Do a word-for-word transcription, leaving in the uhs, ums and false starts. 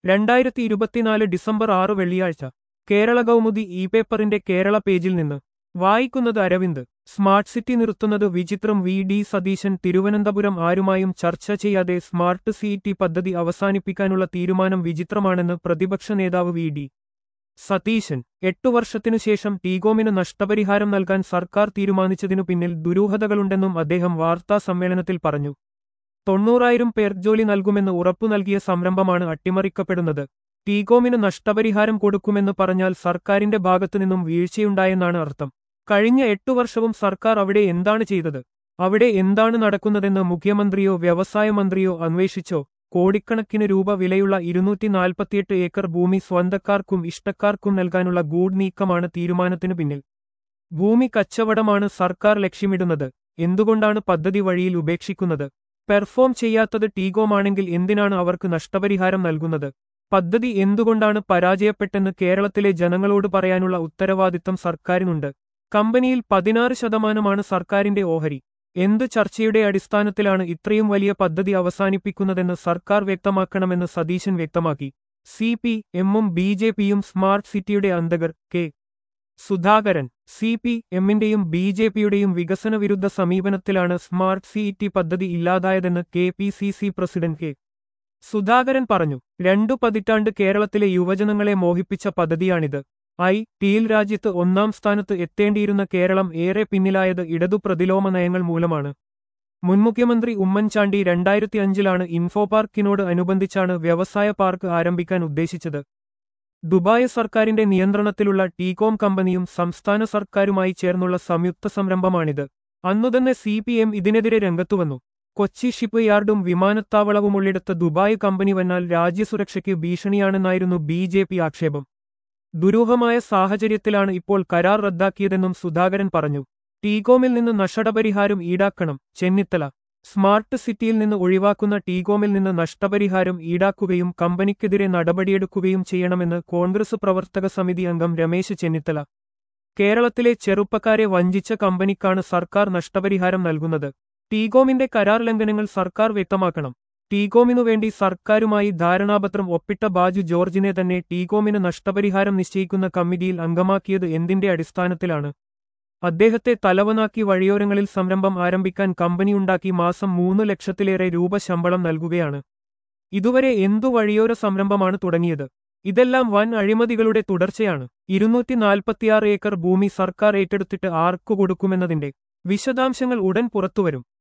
രണ്ടായിരത്തി ഇരുപത്തിനാല് ഡിസംബർ ആറ് വെള്ളിയാഴ്ച കേരള കൗമുദി ഇ പേപ്പറിന്റെ കേരള പേജിൽ നിന്ന് വായിക്കുന്നത് അരവിന്ദ്. സ്മാർട്ട് സിറ്റി നിർത്തുന്നത് വിചിത്രം. V D Satheesan. തിരുവനന്തപുരം ആരുമായും ചർച്ച ചെയ്യാതെ സ്മാർട്ട് സിറ്റി പദ്ധതി അവസാനിപ്പിക്കാനുള്ള തീരുമാനം വിചിത്രമാണെന്ന് പ്രതിപക്ഷ നേതാവ് വി ഡി സതീശൻ. എട്ടു വർഷത്തിനുശേഷം ടീകോമിന് നഷ്ടപരിഹാരം നൽകാൻ സർക്കാർ തീരുമാനിച്ചതിനു പിന്നിൽ ദുരൂഹതകളുണ്ടെന്നും അദ്ദേഹം വാർത്താ സമ്മേളനത്തിൽ പറഞ്ഞു. തൊണ്ണൂറായിരം പേർ ജോലി നൽകുമെന്ന് ഉറപ്പു നൽകിയ സംരംഭമാണ് അട്ടിമറിക്കപ്പെടുന്നത്. ടീകോമിന് നഷ്ടപരിഹാരം കൊടുക്കുമെന്ന് പറഞ്ഞാൽ സർക്കാരിന്റെ ഭാഗത്തുനിന്നും വീഴ്ചയുണ്ടായെന്നാണ് അർത്ഥം. കഴിഞ്ഞ എട്ടു വർഷവും സർക്കാർ അവിടെ എന്താണ് ചെയ്തത്? അവിടെ എന്താണ് നടക്കുന്നതെന്ന് മുഖ്യമന്ത്രിയോ വ്യവസായ മന്ത്രിയോ അന്വേഷിച്ചോ? കോടിക്കണക്കിന് രൂപ വിലയുള്ള ഇരുന്നൂറ്റി നാൽപ്പത്തിയെട്ട് ഏക്കർ ഭൂമി സ്വന്തക്കാർക്കും ഇഷ്ടക്കാർക്കും നൽകാനുള്ള ഗൂഢ നീക്കമാണ് തീരുമാനത്തിനു പിന്നിൽ. ഭൂമി കച്ചവടമാണ് സർക്കാർ ലക്ഷ്യമിടുന്നത്. എന്തുകൊണ്ടാണ് പദ്ധതി വഴിയിൽ ഉപേക്ഷിക്കുന്നത്? പെർഫോം ചെയ്യാത്തത് ടീകോമാണെങ്കിൽ എന്തിനാണ് അവർക്ക് നഷ്ടപരിഹാരം നൽകുന്നത്? പദ്ധതി എന്തുകൊണ്ടാണ് പരാജയപ്പെട്ടെന്ന് കേരളത്തിലെ ജനങ്ങളോട് പറയാനുള്ള ഉത്തരവാദിത്തം സർക്കാരിനുണ്ട്. കമ്പനിയിൽ പതിനാറ് ശതമാനമാണ് സർക്കാരിന്റെ ഓഹരി. എന്ത് ചർച്ചയുടെ അടിസ്ഥാനത്തിലാണ് ഇത്രയും വലിയ പദ്ധതി അവസാനിപ്പിക്കുന്നതെന്ന് സർക്കാർ വ്യക്തമാക്കണമെന്ന് സതീശൻ വ്യക്തമാക്കി. സി പി എമ്മും ബി ജെ പിയും സ്മാർട്ട് സിറ്റിയുടെ അന്തകർ. കെ സുധാകരൻ. സി പി എമ്മിന്റെയും ബി ജെ പിയുടെയും വികസന വിരുദ്ധ സമീപനത്തിലാണ് സ്മാർട്ട് സിറ്റി പദ്ധതി ഇല്ലാതായതെന്ന് K P C C president K Sudhakaran പറഞ്ഞു. രണ്ടു പതിറ്റാണ്ട് കേരളത്തിലെ യുവജനങ്ങളെ മോഹിപ്പിച്ച പദ്ധതിയാണിത്. ഐ ടിയിൽ രാജ്യത്ത് ഒന്നാം സ്ഥാനത്ത് എത്തേണ്ടിയിരുന്ന കേരളം ഏറെ പിന്നിലായത് ഇടതു പ്രതിലോമ നയങ്ങൾ മൂലമാണ്. മുൻമുഖ്യമന്ത്രി ഉമ്മൻചാണ്ടി രണ്ടായിരത്തി അഞ്ചിലാണ് ഇൻഫോപാർക്കിനോട് അനുബന്ധിച്ചാണ് വ്യവസായ പാർക്ക് ആരംഭിക്കാൻ ഉദ്ദേശിച്ചത്. ദുബായ് സർക്കാരിന്റെ നിയന്ത്രണത്തിലുള്ള ടീകോം കമ്പനിയും സംസ്ഥാന സർക്കാരുമായി ചേർന്നുള്ള സംയുക്ത സംരംഭമാണിത്. അന്നുതന്നെ സി പി എം ഇതിനെതിരെ രംഗത്തുവന്നു. കൊച്ചി ഷിപ്പ് യാർഡും വിമാനത്താവളവുമുള്ളിടത്ത് ദുബായ് കമ്പനി വന്നാൽ രാജ്യസുരക്ഷയ്ക്ക് ഭീഷണിയാണെന്നായിരുന്നു ബി ജെ പി ആക്ഷേപം. ദുരൂഹമായ സാഹചര്യത്തിലാണ് ഇപ്പോൾ കരാർ റദ്ദാക്കിയതെന്നും സുധാകരൻ പറഞ്ഞു. ടീകോമിൽ നിന്ന് നഷ്ടപരിഹാരം ഈടാക്കണം. ചെന്നിത്തല. സ്മാർട്ട് സിറ്റിയിൽ നിന്ന് ഒഴിവാക്കുന്ന ടീകോമിൽ നിന്ന് നഷ്ടപരിഹാരം ഈടാക്കുകയും കമ്പനിക്കെതിരെ നടപടിയെടുക്കുകയും ചെയ്യണമെന്ന് കോൺഗ്രസ് പ്രവർത്തക സമിതി അംഗം രമേശ് ചെന്നിത്തല. കേരളത്തിലെ ചെറുപ്പക്കാരെ വഞ്ചിച്ച കമ്പനിക്കാണ് സർക്കാർ നഷ്ടപരിഹാരം നൽകുന്നത്. ടീകോമിന്റെ കരാർ ലംഘനങ്ങൾ സർക്കാർ വ്യക്തമാക്കണം. ടീകോമിനു വേണ്ടി സർക്കാരുമായി ധാരണാപത്രം ഒപ്പിട്ട ബാജു ജോർജിനെ തന്നെ ടീകോമിന് നഷ്ടപരിഹാരം നിശ്ചയിക്കുന്ന കമ്മിറ്റിയിൽ അംഗമാക്കിയത് എന്തിന്റെ അടിസ്ഥാനത്തിലാണ്? അദ്ദേഹത്തെ തലവനാക്കി വഴിയോരങ്ങളിൽ സംരംഭം ആരംഭിക്കാൻ കമ്പനിയുണ്ടാക്കി മാസം മൂന്ന് ലക്ഷത്തിലേറെ രൂപ ശമ്പളം നൽകുകയാണ്. ഇതുവരെ എന്തു വഴിയോര സംരംഭമാണ് തുടങ്ങിയത്? ഇതെല്ലാം വൻ അഴിമതികളുടെ തുടർച്ചയാണ്. ഇരുന്നൂറ്റി നാൽപ്പത്തിയാറ് ഏക്കർ ഭൂമി സർക്കാർ ഏറ്റെടുത്തിട്ട് ആർക്കു കൊടുക്കുമെന്നതിന്റെ വിശദാംശങ്ങൾ ഉടൻ പുറത്തുവരും.